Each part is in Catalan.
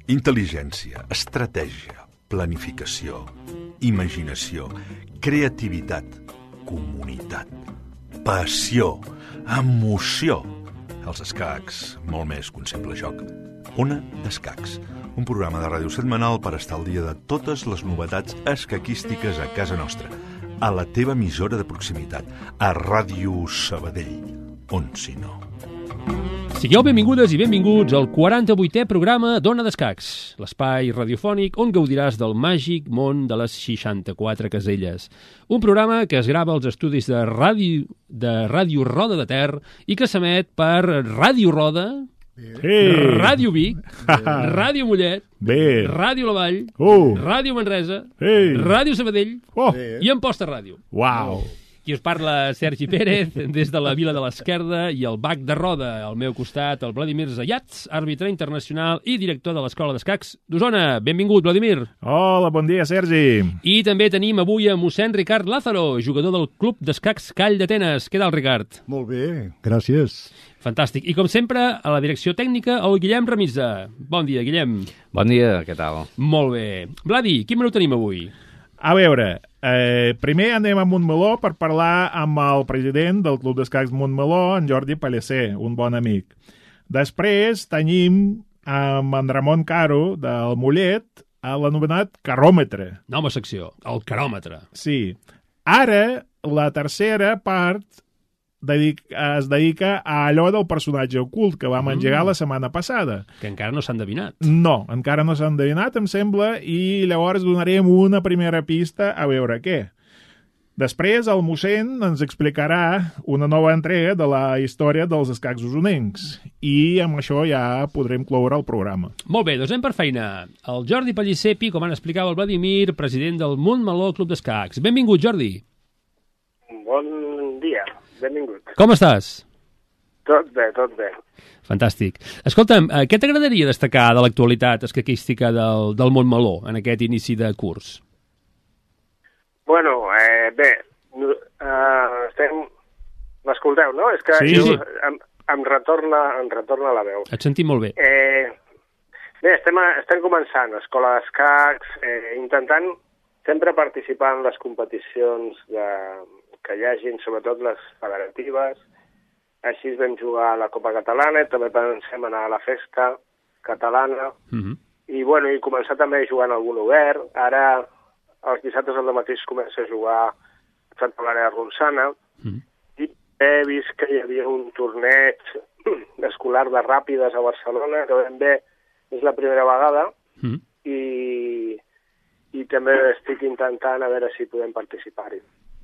Intel·ligència, estratègia, planificació, imaginació, creativitat, comunitat, passió, emoció. Els escacs, molt més que un simple joc. Ona d'Escacs, un programa de ràdio setmanal per estar al dia de totes les novetats escaquístiques a casa nostra, a la teva emissora de proximitat, a Ràdio Sabadell, on si no. Sigueu benvingudes i benvinguts al 48è programa d'Ona d'Escacs, l'espai radiofònic on gaudiràs del màgic món de les 64 caselles. Un programa que es grava als estudis de Ràdio Roda de Ter i que s'emet per Ràdio Roda, Ràdio Vic, Ràdio Mollet, Ràdio La Vall, Ràdio Manresa, Ràdio Sabadell i Amposta Ràdio. Uau! Qui us parla, Sergi Pérez, des de la Vila de l'Esquerda i el Bac de Roda. Al meu costat, el Vladimir Zayats, àrbitre internacional i director de l'Escola d'Escacs d'Osona. Benvingut, Vladimir. Hola, bon dia, Sergi. I també tenim avui a mossèn Ricard Lázaro, jugador del Club d'Escacs Call d'Atenes. Què tal, Ricard? Molt bé, gràcies. Fantàstic. I com sempre, a la direcció tècnica, el Guillem Remisa. Bon dia, Guillem. Bon dia, què tal? Molt bé. Vladi, quin menú tenim avui? A veure, primer anem a Montmeló per parlar amb el president del Club d'Escacs Montmeló, en Jordi Pallecer, un bon amic. Després tenim amb en Ramon Caro, del Mollet, l'anomenat caròmetre. Nova secció, el caròmetre. Sí. Ara, la tercera part es dedica a allò del personatge ocult que vam engegar la setmana passada. Que encara no s'ha endevinat. No, encara no s'ha endevinat, em sembla, i llavors donarem una primera pista a veure què. Després, el mossèn ens explicarà una nova entrega de la història dels escacs osonencs i amb això ja podrem cloure el programa. Molt bé, doncs anem per feina. El Jordi Pallecer, com han explicat el Vladimir, president del Montmeló Club d'Escacs. Benvingut, Jordi. Bon dia. Benvingut. Com estàs? Tot bé, tot bé. Fantàstic. Escolta'm, què t'agradaria destacar de l'actualitat escaquística del Montmeló en aquest inici de curs? Bueno, bé, estem... M'escolteu, no? És que sí. em retorna la veu. Et sentim molt bé. Bé, estem començant, Escola d'Escacs, intentant sempre participar en les competicions que hi hagin, sobretot les federatives. Així vam jugar a la Copa Catalana i també pensem anar a la festa catalana. I començar també a jugar en algun obert. Ara, els dissabtes al matí comença a jugar a Santa Eulàlia de Ronçana. I he vist que hi havia un torneig escolar de ràpides a Barcelona, que ben bé és la primera vegada. I també estic intentant a veure si podem participar-hi.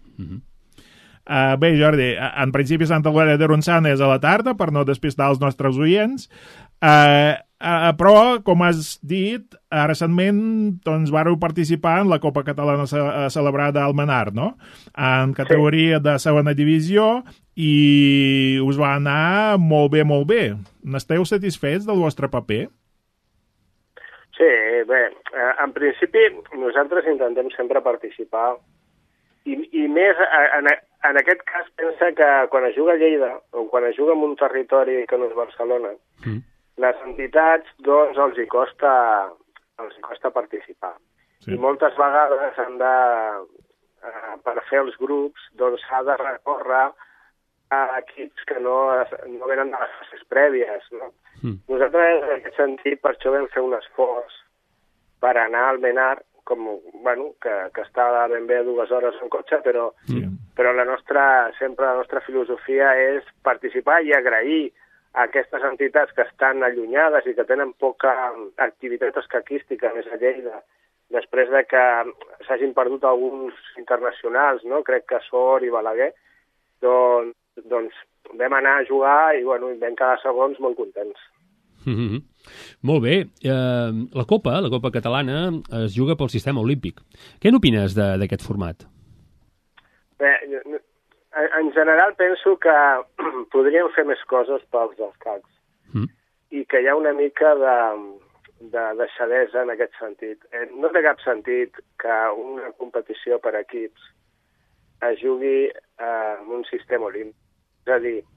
Bé, Jordi, en principi Santa Eulàlia de Ronçana és a la tarda, per no despistar els nostres oients, però, com has dit, recentment vareu participar en la Copa Catalana celebrada al Menar, no? En categoria de segona divisió, i us va anar molt bé, molt bé. N'esteu satisfets del vostre paper? Sí, bé, en principi nosaltres intentem sempre participar i més, en aquest cas, pensa que quan es juga a Lleida o quan es juga en un territori que no és Barcelona, les entitats, doncs, els hi costa participar. Sí. I moltes vegades per fer els grups, doncs s'ha de recórrer a equips que no venen de les fases prèvies, no? Nosaltres, en aquest sentit, per això vam fer un esforç per anar al Menar, que està ben bé 2 hores en cotxe, però sempre la nostra filosofia és participar i agrair a aquestes entitats que estan allunyades i que tenen poca activitat escaquística més a Lleida, després de que s'hagin perdut alguns internacionals, no? Crec que Sor i Balaguer, doncs vam anar a jugar i vam quedar segons molt contents. Molt bé. La Copa Catalana es juga pel sistema olímpic. Què n'opines d'aquest format? Bé, en general penso que podríem fer més coses pels escacs i que hi ha una mica de deixadesa en aquest sentit. No té cap sentit que una competició per equips es jugui en un sistema olímpic. És a dir,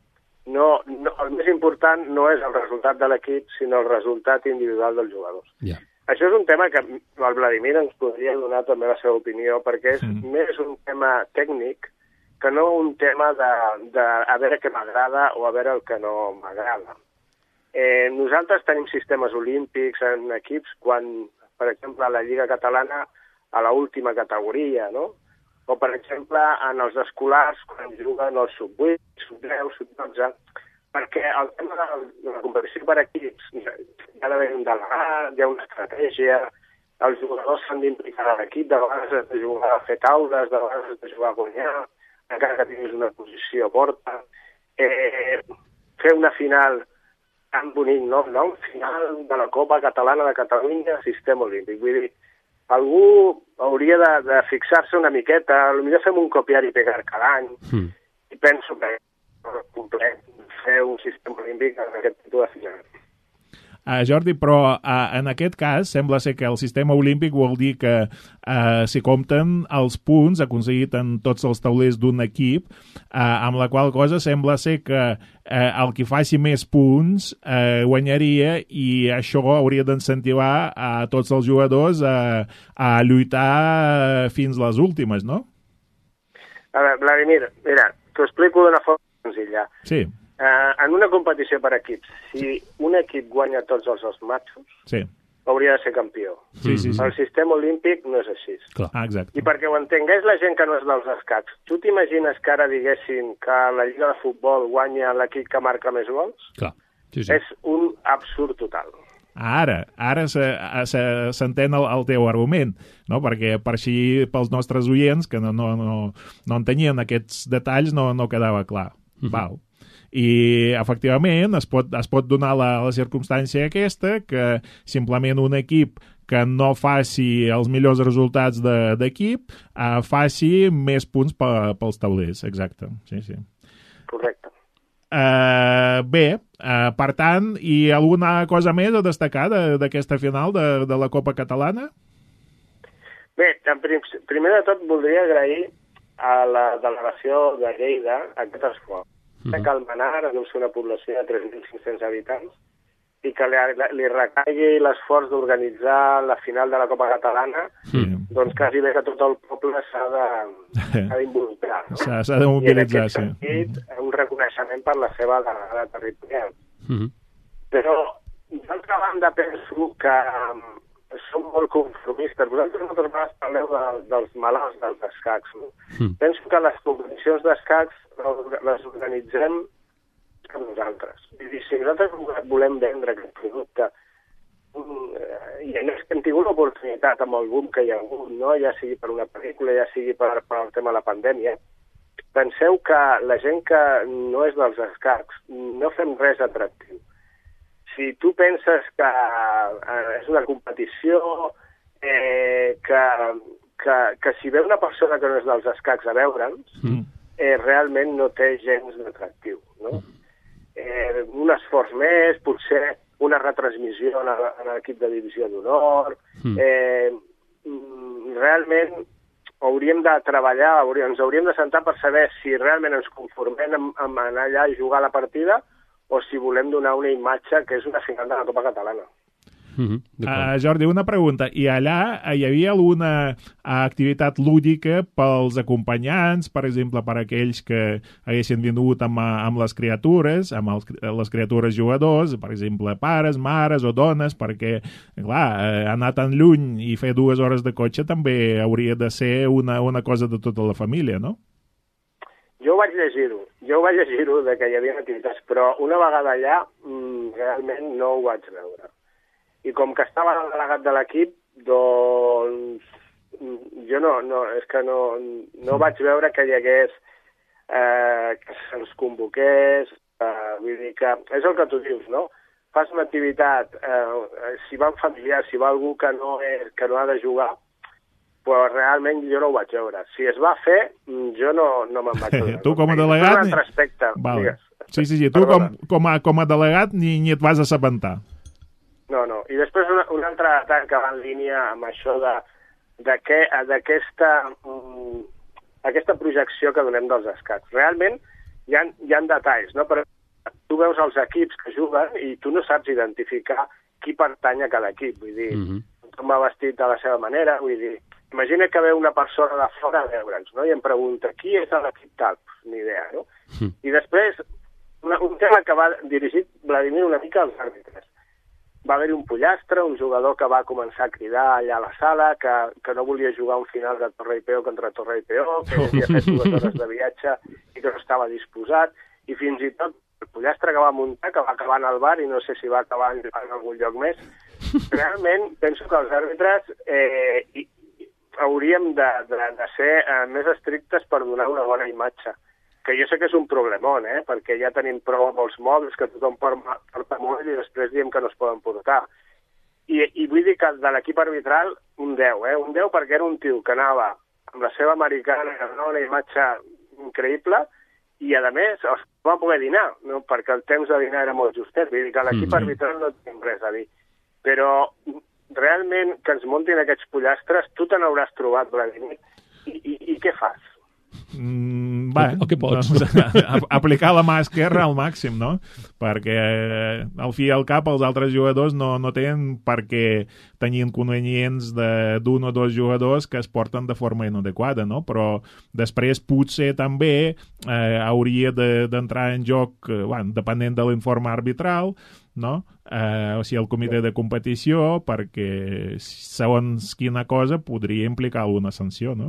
el més important no és el resultat de l'equip, sinó el resultat individual dels jugadors. Yeah. Això és un tema que el Vladimir ens podria donar també la seva opinió, perquè és més un tema tècnic que no un tema de a veure què m'agrada o a veure el que no m'agrada. Nosaltres tenim sistemes olímpics en equips quan, per exemple, a la Lliga Catalana, a l'última categoria, no? O, per exemple, en els escolars, quan juguen els sub-8, sub-10, sub-12, perquè el tema de la competició per equips hi ha d'haver un delegat, hi ha una estratègia, els jugadors s'han d'implicar a l'equip, de vegades has de jugar a fer taules, de vegades has de jugar a guanyar, encara que tinguis una posició porta. Fer una final tan bonic, no? Un final de la Copa Catalana de Catalunya, sistema olímpic. Vull dir, algú hauria de fixar-se una miqueta, potser fem un copiar i pegar cada any, i penso que és complet fer un sistema olímpic en aquest tipus de final. Jordi, però en aquest cas sembla ser que el sistema olímpic vol dir que s'hi compten els punts aconseguit en tots els taulers d'un equip, amb la qual cosa sembla ser que el que faci més punts guanyaria, i això hauria d'incentivar a tots els jugadors a lluitar fins les últimes, no? A veure, Vladimir, mira, t'ho explico d'una forma senzilla. Sí. En una competició per equips, si un equip guanya tots els matxos, hauria de ser campió. Sí. El sistema olímpic no és així. Clar. Exacte. I perquè ho entengués la gent que no és dels escacs, tu t'imagines que ara diguessin que la Lliga de Futbol guanya l'equip que marca més gols? Clar. Sí. És un absurd total. Ara s'entén el teu argument, no? Perquè per així pels nostres oients que no entenien aquests detalls no quedava clar. Val. I efectivament es pot donar la circumstància aquesta, que simplement un equip que no faci els millors resultats d'equip faci més punts pels taulers, exacte. Sí. Correcte. Bé, per tant, i alguna cosa més a destacar d'aquesta final de la Copa Catalana? Bé, primer de tot voldria agrair a la delegació de Lleida aquest esforç. Que Almenar deu ser una població de 3.500 habitants i que li recaigui l'esforç d'organitzar la final de la Copa Catalana, doncs quasi bé que tot el poble s'ha d'involucrar. No? S'ha de mobilitzar, sí. I en aquest sentit, un reconeixement per la seva delegada territorial. Però, d'altra banda, penso que som molt conformistes. Vosaltres moltes vegades parleu dels malalts dels escacs. No? Penso que les competicions d'escacs les organitzem a nosaltres. I si nosaltres volem vendre aquest producte, i a més que hem tingut l'oportunitat amb el boom que hi ha hagut, no? Ja sigui per una pel·lícula, ja sigui per el tema de la pandèmia, penseu que la gent que no és dels escacs no fem res atractiu. Si tu penses que és una competició, que si ve una persona que no és dels escacs a veure'ns, realment no té gens d'atractiu, no? Un esforç més, potser una retransmissió en l'equip de divisió d'honor. Realment hauríem de treballar, ens hauríem de sentar per saber si realment ens conformem amb anar allà a jugar la partida o si volem donar una imatge que és una final de la Copa Catalana. Jordi, una pregunta. I allà hi havia alguna activitat lúdica pels acompanyants, per exemple, per aquells que haguessin vingut amb les criatures, amb les criatures jugadors, per exemple, pares, mares o dones, perquè, clar, anar tan lluny i fer 2 hores de cotxe també hauria de ser una cosa de tota la família, no? Jo vaig llegir-ho que hi havia activitats, però una vegada allà realment no ho vaig veure. I com que estava el delegat de l'equip, doncs jo no vaig veure que hi hagués que se'ns convoqués, vull dir que és el que tu dius, no? Fas una activitat, si van familiars, si va algú que no ha de jugar, però realment jo no ho vaig veure. Si es va fer, jo no me'n vaig veure. Tu com a delegat... Un altre aspecte, digues. Sí, tu com a delegat ni et vas assabentar. No. I després un altre detall que va en línia amb això d'aquesta projecció que donem dels escacs. Realment hi ha detalls, no? Però tu veus els equips que juguen i tu no saps identificar qui pertany a cada equip, vull dir, tothom va vestit de la seva manera, vull dir, imagina que ve una persona de fora a veure'ns, no?, i em pregunta, qui és l'equip tal? Ni idea, no? I després, un tema que va dirigit, Vladimir, una mica als àrbitres. Va haver-hi un pollastre, un jugador que va començar a cridar allà a la sala, que no volia jugar un final de Torre i Peó contra Torre i Peó, que havia fet 2 hores de viatge i que no estava disposat, i fins i tot el pollastre que va muntar, que va acabar en el bar i no sé si va acabar en algun lloc més. Realment, penso que els àrbitres hauríem de ser més estrictes per donar una bona imatge. Que jo sé que és un problemón, perquè ja tenim prou amb els mòbils, que tothom porta mòbil i després diem que no es poden portar. I vull dir que de l'equip arbitral, un 10, un 10 perquè era un tio que anava amb la seva americana, que donava una imatge increïble, i a més va poder dinar, no? Perquè el temps de dinar era molt justet, vull dir que l'equip arbitral no tenim res a dir. Però realment que ens muntin aquests pollastres, tu te n'hauràs trobat, Vladimir, i què fas? O què pots? Aplicar la mà esquerra al màxim, no? Perquè al fi i al cap els altres jugadors no tenen per què tenir inconvenients d'un o dos jugadors que es porten de forma inadequada, no? Però després potser també hauria d'entrar en joc, depenent de l'informe arbitral, no? O sigui, el comitè de competició, perquè segons quina cosa podria implicar alguna sanció, no?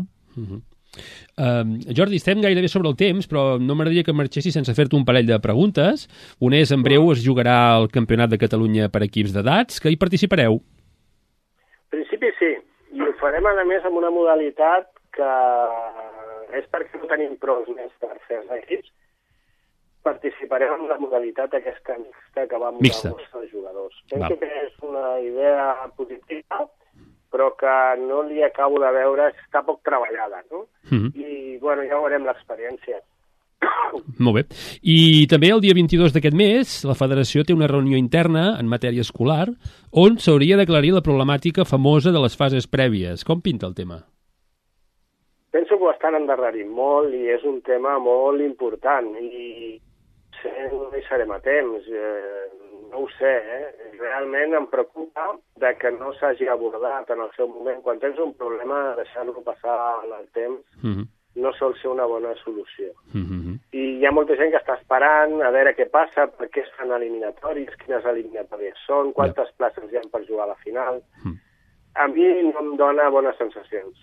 Jordi, estem gairebé sobre el temps, però no m'agradaria que marxessis sense fer-te un parell de preguntes. Un és, en breu es jugarà el Campionat de Catalunya per equips d'edats, que hi participareu. En principi sí, i ho farem a més amb una modalitat que és perquè no tenim prou nens per fer els equips. Participarem en la modalitat aquesta mixta que vam mixta als jugadors. Penso que és una idea positiva, però que no li acabo de veure, està poc treballada, no? I, bueno, ja veurem l'experiència. Molt bé. I també el dia 22 d'aquest mes la Federació té una reunió interna en matèria escolar on s'hauria d'aclarir la problemàtica famosa de les fases prèvies. Com pinta el tema? Penso que ho estan endarrerint molt i és un tema molt important i no hi serem a temps. No ho sé, Realment em preocupa de que no s'hagi abordat en el seu moment. Quan tens un problema, deixar-lo passar en el temps no sol ser una bona solució. I hi ha molta gent que està esperant a veure què passa, per què es fan eliminatòries, quines eliminatòries són, quantes places hi ha per jugar a la final. A mi no em dona bones sensacions.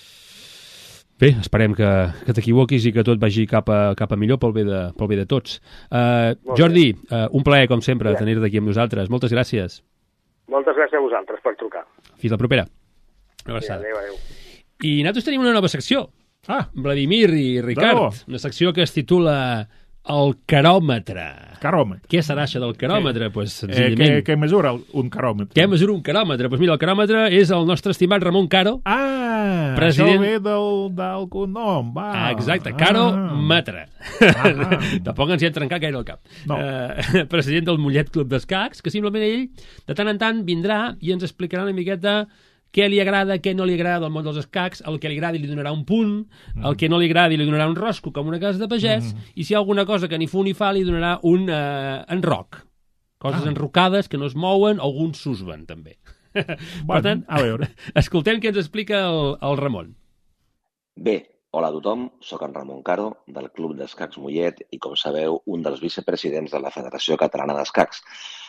Bé, esperem que t'equivoquis i que tot vagi cap a millor pel bé de tots. Jordi, un plaer, com sempre, tenir-te aquí amb nosaltres. Moltes gràcies. Moltes gràcies a vosaltres per trucar. Fins la propera. Adéu. I nosaltres tenim una nova secció. Vladimir i Ricard. Una secció que es titula El caròmetre. Què serà això del caròmetre? Pues, senzillament... Què mesura un caròmetre? Què mesura un caròmetre? Pues mira, el caròmetre és el nostre estimat Ramon Caro. President... Això ve del cognom, va. Exacte, caròmetre. Tampoc ens hi hem trencat gaire el cap. No. President del Mollet Club d'Escacs, que simplement ell, de tant en tant, vindrà i ens explicarà una miqueta què li agrada, què no li agrada del món dels escacs, el que li agradi li donarà un punt, el que no li agradi li donarà un rosco, com una casa de pagès, i si hi ha alguna cosa que ni fu ni fa li donarà un enroc. Coses enrocades que no es mouen, alguns s'usben, també. Per tant, a veure. Escoltem què ens explica el Ramon. Bé, hola a tothom, soc en Ramon Caro, del Club d'Escacs Mollet i, com sabeu, un dels vicepresidents de la Federació Catalana d'Escacs.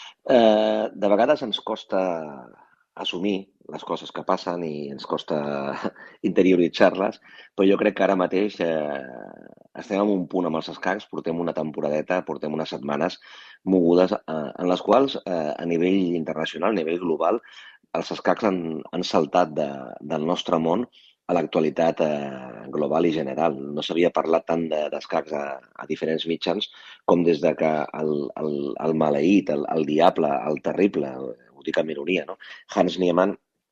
De vegades ens costa assumir les coses que passen i ens costa interioritzar-les, però jo crec que ara mateix estem en un punt amb els escacs, portem una temporadeta, portem unes setmanes mogudes en les quals a nivell internacional, a nivell global, els escacs han saltat del nostre món a l'actualitat global i general. No s'havia parlat tant d'escacs a diferents mitjans com des de que el maleït, el diable, el terrible, ho dic amb ironia, no? Hans Niemann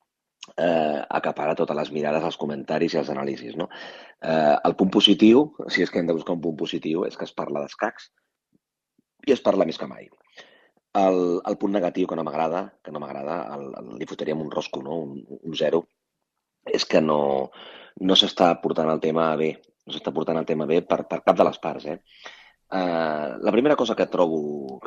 acapara totes les mirades, els comentaris i els anàlisis, no? El punt positiu, si és que hem de buscar un punt positiu, és que es parla d'escacs i es parla més que mai. El punt negatiu que no m'agrada, li fotríem un rosco, no? Un 0, és que no s'està portant el tema bé, per cap de les parts, La primera cosa que trobo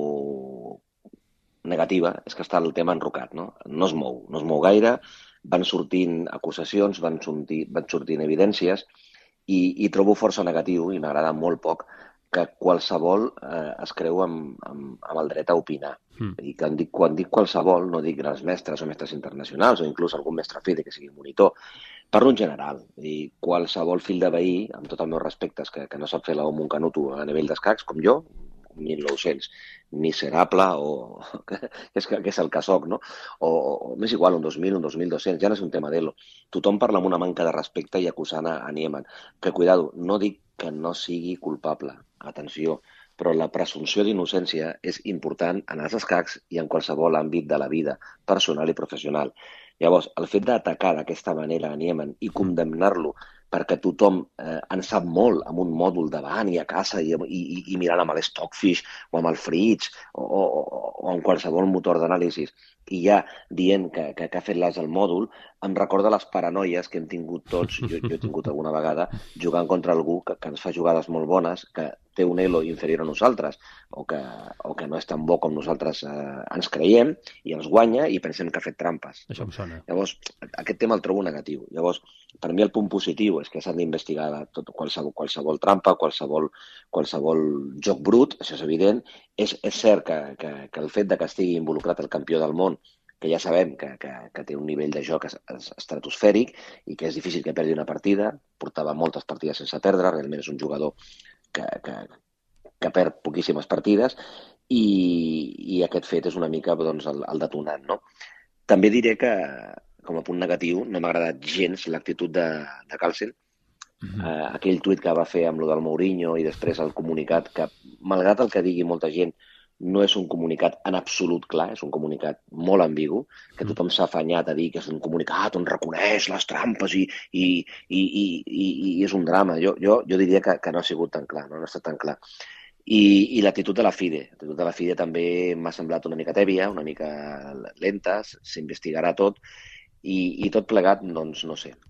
negativa és que està el tema enrocat, no? No es mou gaire, van sortint acusacions, van sortint evidències, i trobo força negatiu, i m'agrada molt poc, que qualsevol es creu amb el dret a opinar. I quan dic qualsevol, no dic els mestres o mestres internacionals, o inclús algun mestre FIDE que sigui monitor, parlo en general. I qualsevol fill de veí, amb tots els meus respectes, que no sap fer la un canuto a nivell d'escacs, com jo, 1900, miserable, o que és el que soc, no? O m'és igual, un 2000, un 2200, ja no és un tema d'elo. Tothom parla amb una manca de respecte i acusant a Niemann. Que, cuidado, no dic que no sigui culpable, atenció, però la presumpció d'innocència és important en els escacs i en qualsevol àmbit de la vida, personal i professional. Llavors, el fet d'atacar d'aquesta manera a Niemann i condemnar-lo perquè tothom en sap molt amb un mòdul davant i a casa i mirant amb l'Stockfish o amb el Fritz o amb qualsevol motor d'anàlisi i ja dient que ha fet l'as al mòdul, em recorda les paranoies que hem tingut tots, jo he tingut alguna vegada, jugant contra algú que ens fa jugades molt bones, que té un elo inferior a nosaltres o que no és tan bo com nosaltres ens creiem i ens guanya i pensem que ha fet trampes. Això em sona. Llavors, aquest tema el trobo negatiu. Llavors, per mi el punt positiu és que s'han d'investigar qualsevol trampa, qualsevol joc brut, això és evident. És cert que el fet de que estigui involucrat el campió del món, que ja sabem que té un nivell de joc estratosfèric i que és difícil que perdi una partida, portava moltes partides sense perdre, realment és un jugador que perd poquíssimes partides i aquest fet és una mica doncs, el detonant, no? També diré que, com a punt negatiu, no m'ha agradat gens l'actitud de Carlsen. Aquell tuit que va fer amb lo del Mourinho i després el comunicat, que malgrat el que digui molta gent, no és un comunicat en absolut clar, és un comunicat molt ambigu, que tothom s'ha afanyat a dir que és un comunicat on reconeix les trampes i és un drama. Jo diria que no ha sigut tan clar, no ha estat tan clar. I l'actitud de la FIDE. L'actitud de la FIDE també m'ha semblat una mica tèbia, una mica lenta, s'investigarà tot, i tot plegat, doncs, no sé,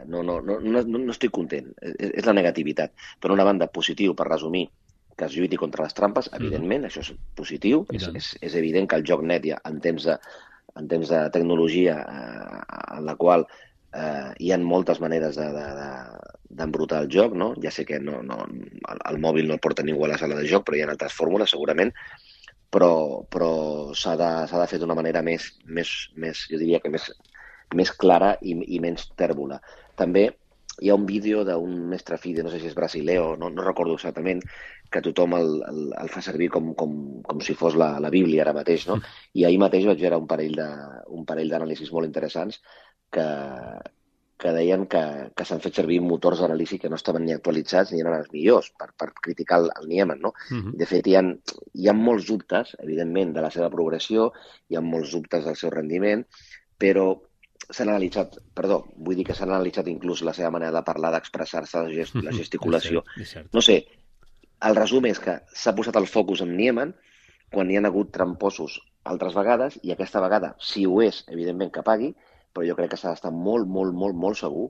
no estic content. És la negativitat. Per una banda, positiu, per resumir, que es lluiti contra les trampes, evidentment, això és positiu, és evident que el joc net, ja, en temps de tecnologia en la qual hi ha moltes maneres d'embrutar el joc, no? Ja sé que el mòbil no el porta ningú a la sala de joc, però hi ha altres fórmules, segurament, però s'ha de fer d'una manera més, jo diria que més clara i menys tèrbola. També hi ha un vídeo d'un mestre FIDE, no sé si és brasileo, no recordo exactament, que tothom el fa servir com si fos la Bíblia ara mateix, no? I ahir mateix vaig veure un parell d'anàlisis molt interessants que deien que s'han fet servir motors d'anàlisi que no estaven ni actualitzats ni eren els millors per criticar el Niemann, no? De fet, hi ha molts dubtes, evidentment, de la seva progressió, hi ha molts dubtes del seu rendiment, però s'han analitzat, vull dir que s'han analitzat inclús la seva manera de parlar, d'expressar-se, la gesticulació. No sé, el resum és que s'ha posat el focus en Niemann quan hi ha hagut tramposos altres vegades i aquesta vegada, si ho és, evidentment que pagui, però jo crec que s'ha d'estar molt, molt, molt, molt segur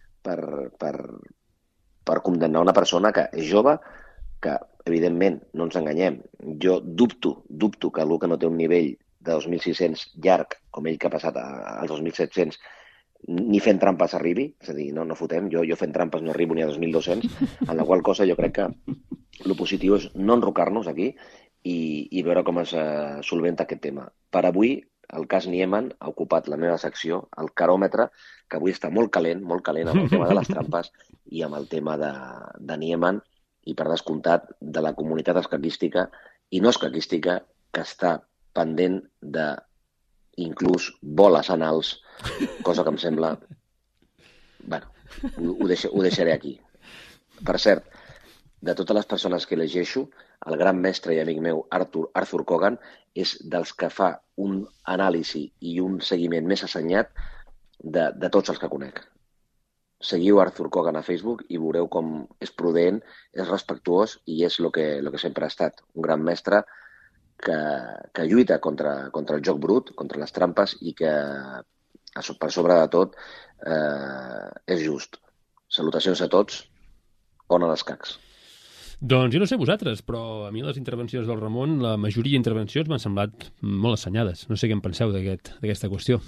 per condemnar una persona que és jove, que, evidentment, no ens enganyem. Jo dubto que algú que no té un nivell de 2.600 llarg, com ell que ha passat als 2.700, ni fent trampes arribi, és a dir, no fotem, jo fent trampes no arribo ni a 2.200, en la qual cosa jo crec que el positiu és no enrocar-nos aquí i veure com es solventa aquest tema. Per avui, el cas Niemann ha ocupat la meva secció, el caròmetre, que avui està molt calent amb el tema de les trampes i amb el tema de Niemann i, per descomptat, de la comunitat escaquística i no escaquística que està pendent de inclús boles anals, cosa que em sembla... Bueno, ho deixaré aquí. Per cert, de totes les persones que llegeixo, el gran mestre i amic meu, Arthur Kogan, és dels que fa un anàlisi i un seguiment més assenyat de tots els que conec. Seguiu Arthur Kogan a Facebook i veureu com és prudent, és respectuós i és el que sempre ha estat. Un gran mestre que lluita contra el joc brut, contra les trampes i que, per sobre de tot, és just. Salutacions a tots. Ona d'escacs. Doncs jo no sé vosaltres, però a mi les intervencions del Ramon, la majoria d'intervencions m'han semblat molt assenyades. No sé què en penseu d'aquesta qüestió.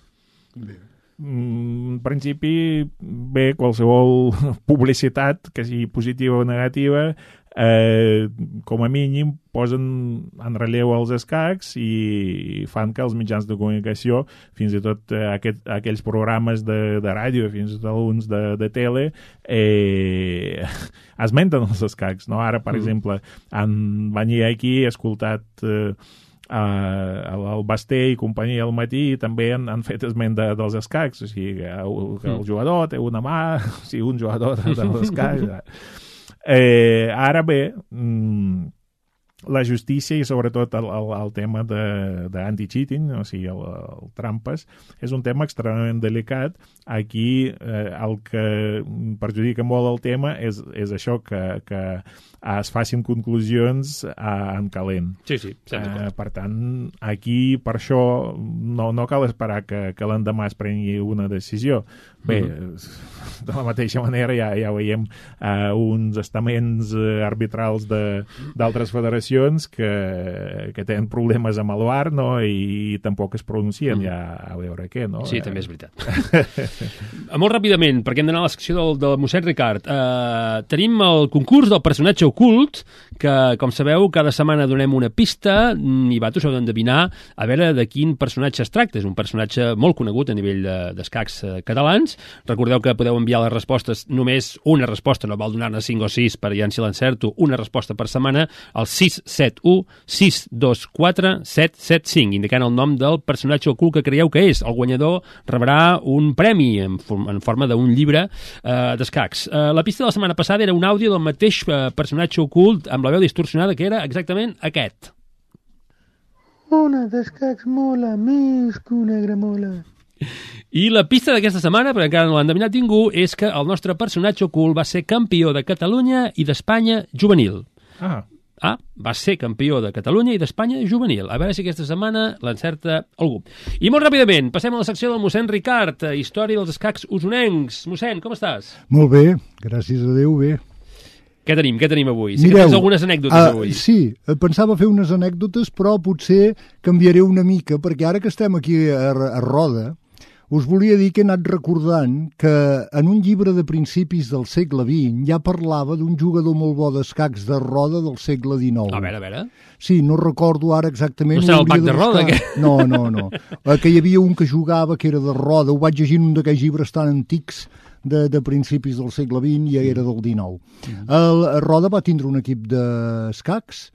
En principi, bé, qualsevol publicitat, que sigui positiva o negativa, com a mínim posen en relleu els escacs i fan que els mitjans de comunicació, fins i tot aquells programes de ràdio, fins i tot alguns de tele, esmenten els escacs, no? Ara, per exemple, en venir aquí he escoltat el Basté i companyia al matí també han fet esment dels escacs, o sigui, que el jugador té una mà, o sigui, un jugador dels escacs. Ara bé, la justícia i sobretot el tema d'anti-cheating, o sigui, el trampes, és un tema extremadament delicat. Aquí el que perjudica molt el tema és això, que es facin conclusions en calent. Sí, per tant, aquí per això no cal esperar que l'endemà es prengui una decisió. Bé, de la mateixa manera ja veiem uns estaments arbitrals d'altres federacions que tenen problemes amb el VAR, no? I tampoc es pronuncien, ja a veure què, no? Sí, també és veritat. Molt ràpidament, perquè hem d'anar a la secció del mossèn Ricard. Tenim el concurs del personatge ocult, que, com sabeu, cada setmana donem una pista i vosaltres heu d'endevinar a veure de quin personatge es tracta. És un personatge molt conegut a nivell d'escacs catalans. Recordeu que podeu enviar les respostes, només una resposta, no val donar-ne 5 o 6 per ja si l'encerto, una resposta per setmana, al 671 624 775, indicant el nom del personatge ocult que creieu que és. El guanyador rebrà un premi en forma d'un llibre d'escacs. La pista de la setmana passada era un àudio del mateix personatge ocult amb la veu distorsionada, que era exactament aquest. Una d'escacs mola més que una gramola. I la pista d'aquesta setmana, perquè encara no l'ha endevinat ningú, és que el nostre personatge ocult va ser campió de Catalunya i d'Espanya juvenil. Va ser campió de Catalunya i d'Espanya juvenil. A veure si aquesta setmana l'encerta algú. I molt ràpidament, passem a la secció del mossèn Ricard, història dels escacs usonencs. Mossèn, com estàs? Molt bé, gràcies a Déu, bé. Què tenim avui? Sí, que tens algunes anècdotes avui. Sí, pensava fer unes anècdotes, però potser canviaré una mica, perquè ara que estem aquí a Roda, us volia dir que he anat recordant que en un llibre de principis del segle XX ja parlava d'un jugador molt bo d'escacs de Roda del segle XIX. A veure. Sí, no recordo ara exactament. No serà el Pac de Roda? No. Que hi havia un que jugava que era de Roda. Ho vaig llegir en un d'aquells llibres tan antics de principis del segle XX i ja era del XIX. Roda va tindre un equip d'escacs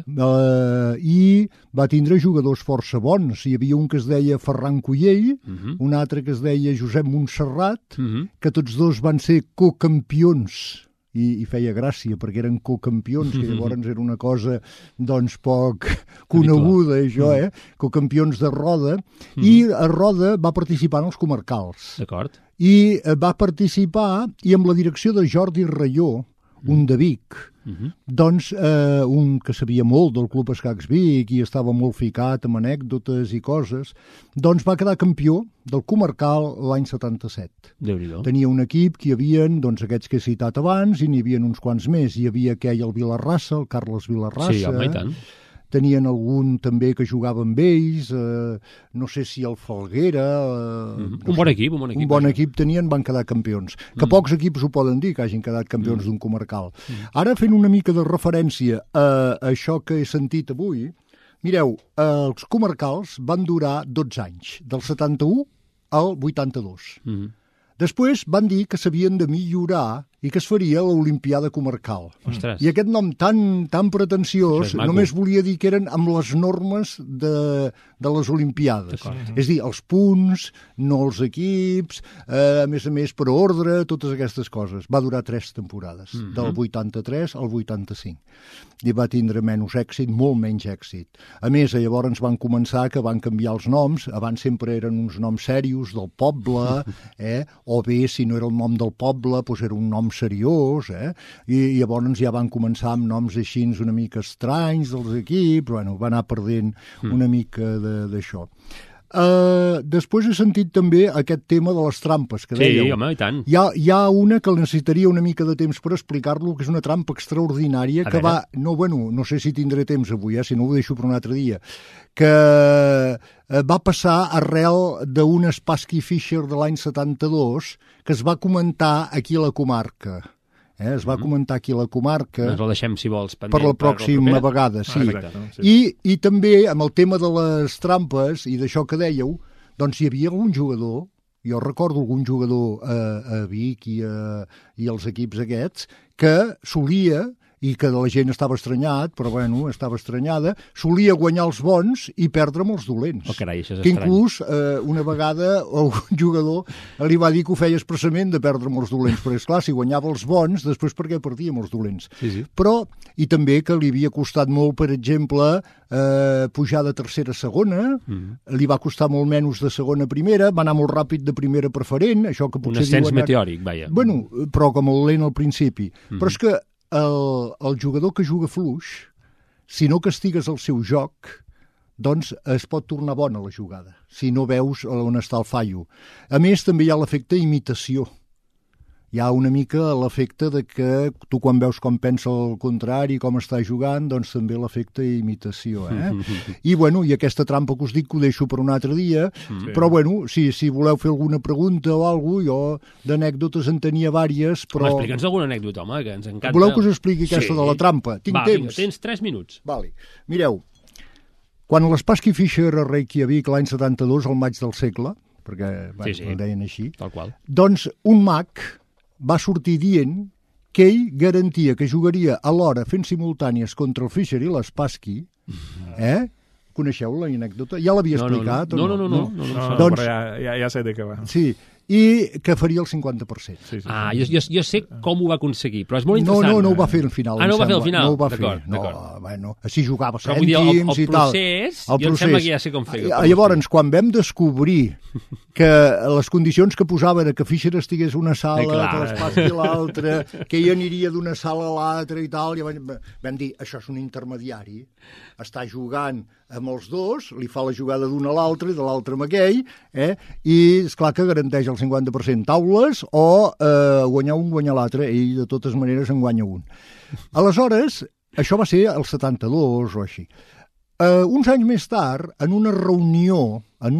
i va tindre jugadors força bons. Hi havia un que es deia Ferran Cullell, un altre que es deia Josep Montserrat, que tots dos van ser cocampions. I feia gràcia, perquè eren cocampions, que llavors era una cosa, doncs, poc coneguda, això, cocampions de Roda, i a Roda va participar en els comarcals. D'acord. I va participar, i amb la direcció de Jordi Rayó, un de Vic, doncs un que sabia molt del Club Escacs Vic i estava molt ficat amb anècdotes i coses, doncs va quedar campió del comarcal l'any 77. Déu-n'hi-do. Tenia un equip que hi havia, doncs, aquests que he citat abans, i n'hi havia uns quants més. Hi havia aquell, el Vilarrassa, el Carles Vilarrassa. Sí, home, i tant. Tenien algun també que jugava amb ells, no sé si el Falguera... Un bon equip. Un bon equip tenien, van quedar campions. Que pocs equips ho poden dir, que hagin quedat campions d'un comarcal. Ara, fent una mica de referència a això que he sentit avui, mireu, els comarcals van durar 12 anys, del 71 al 82. Després van dir que s'havien de millorar i que es faria l'Olimpiada Comarcal. Ostres. I aquest nom tan pretensiós només volia dir que eren amb les normes de les Olimpiades. És dir, els punts, no els equips, a més per ordre, totes aquestes coses. Va durar 3 temporades, del 83 al 85. I va tindre menys èxit, molt menys èxit. A més, llavors van començar que van canviar els noms. Abans sempre eren uns noms serios del poble, o bé, si no era el nom del poble, doncs era un nom seriós, i llavors ja van començar amb noms així una mica estranys dels equips, va anar perdent una mica d'això. després he sentit també aquest tema de les trampes que dèieu. Sí, home, i tant. Hi ha una que necessitaria una mica de temps per explicar-lo, que és una trampa extraordinària que va... No sé si tindré temps avui, si no ho deixo per un altre dia, que va passar arrel d'un Spassky Fisher de l'any 72 que es va comentar aquí a la comarca. Es va comentar aquí a la comarca. Ens el deixem, si vols, pendent per la pròxima vegada, sí. I també amb el tema de les trampes i d'això que dèieu, doncs hi havia algun jugador, jo recordo algun jugador a Vic i als equips aquests, que solia, i que la gent estava estranyat, però bueno, estava estranyada, solia guanyar els bons i perdre amb els dolents. Oh, carai, això és que estrany. Inclús una vegada un jugador li va dir que ho feia expressament de perdre amb els dolents, però esclar, si guanyava els bons, després per què perdia amb els dolents? Sí. Però, i també que li havia costat molt, per exemple, pujar de tercera a segona, li va costar molt menys de segona a primera, va anar molt ràpid de primera a preferent, això que potser un ascens meteòric, vaja. Bueno, però com el lent al principi. Però és que el jugador que juga fluix, si no castigues el seu joc, doncs es pot tornar bona la jugada, si no veus on està el fallo. A més, també hi ha l'efecte imitació. Hi ha una mica l'efecte de que tu quan veus com pensa el contrari, com està jugant, doncs també l'efecte imitació. I bueno, i aquesta trampa que us dic que ho deixo per un altre dia, però bueno, si voleu fer alguna pregunta o alguna cosa, jo d'anècdotes en tenia vàries, però... Home, explica'ns alguna anècdota, home, que ens encanta. Voleu que us expliqui aquesta de la trampa? Tinc temps. Va, tens 3 minuts. Vale. Mireu, quan l'Spassky Fisher a Reykjavik l'any 72, al maig del segle, perquè el deien així, tal qual. Doncs un mag va sortir dient que ell garantia que jugaria alhora fent simultànies contra el Fischer i l'Spassky. Coneixeu l'anècdota? Ja l'havia explicat? No. Doncs, però ja sé de què va. Sí, i que faria el 50%. Sí. Jo sé com ho va aconseguir, però és molt interessant. No ho va fer al final. No ho va fer al final? No ho va fer. D'acord. Així jugava però vull dir, cèntims i tal. Jo em sembla que ja sé com fer. Llavors, quan vam descobrir que les condicions que posava era que Fischer estigués una sala, que l'Spassky a l'altra, que ell aniria d'una sala a l'altra i tal, i vam dir, això és un intermediari, està jugant amb els dos, li fa la jugada d'un a l'altre i de l'altre amb aquell, i esclar que garanteix el 50% taules o guanyar un, guanyar l'altre, ell de totes maneres en guanya un. Aleshores, això va ser el 72 o així. Uns anys més tard, en una reunió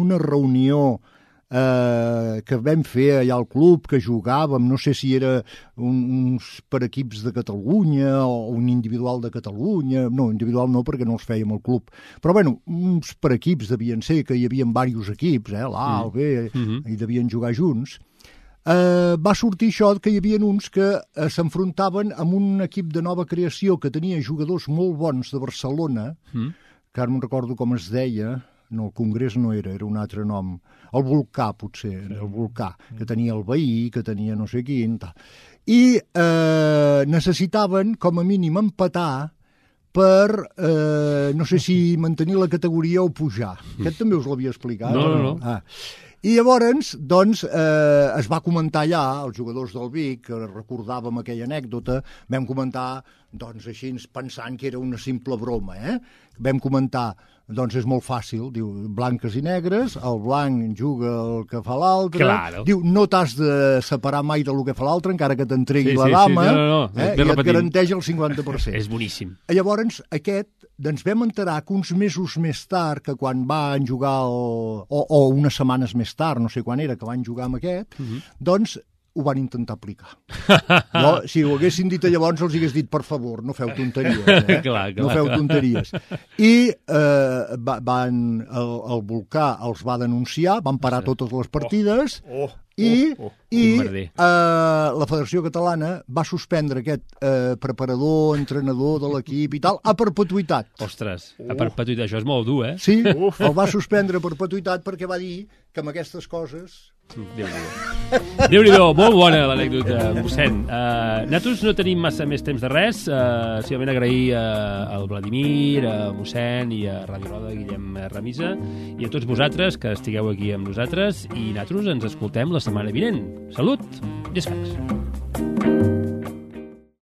que vam fer allà al club, que jugàvem, no sé si era uns per equips de Catalunya o un individual de Catalunya, no, individual no, perquè no els fèiem al club, però bueno, uns per equips devien ser, que hi havia diversos equips, l'A, el B, i devien jugar junts. Va sortir això que hi havia uns que s'enfrontaven amb un equip de nova creació que tenia jugadors molt bons de Barcelona, que ara no recordo com es deia, no, el Congrés no era un altre nom, el Volcà potser, el Volcà, que tenia el Veí, que tenia no sé quin, tal. I necessitaven com a mínim empatar per, no sé si mantenir la categoria o pujar. Aquest també us l'havia explicat? No. I llavors, doncs, es va comentar allà, els jugadors del Vic, que recordàvem aquella anècdota, vam comentar, doncs, així, pensant que era una simple broma, Vam comentar, doncs és molt fàcil, diu, blanques i negres, el blanc juga el que fa l'altre, diu, no t'has de separar mai del que fa l'altre, encara que t'entregui la dama, i et garanteix el 50%. És boníssim. Llavors, ens vam enterar que uns mesos més tard, que quan van jugar, o unes setmanes més tard, no sé quan era, que van jugar amb aquest, doncs ho van intentar aplicar. Jo, si ho haguessin dit llavors, els hagués dit, per favor, no feu tonteries. Clar. No feu tonteries. I el Volcà els va denunciar, van parar totes les partides, i la Federació Catalana va suspendre aquest preparador, entrenador de l'equip i tal, a perpetuïtat. Ostres, a perpetuïtat, això és molt dur, Sí, el va suspendre a perpetuïtat perquè va dir que amb aquestes coses... Déu-n'hi-do, molt bona l'anècdota, mossèn. Nosaltres no tenim massa més temps de res, simplement agrair al Vladimir, a mossèn i a Radio Roda, Guillem Ramisa, i a tots vosaltres que estigueu aquí amb nosaltres, i nosaltres ens escoltem la setmana vinent. Salut i escacs.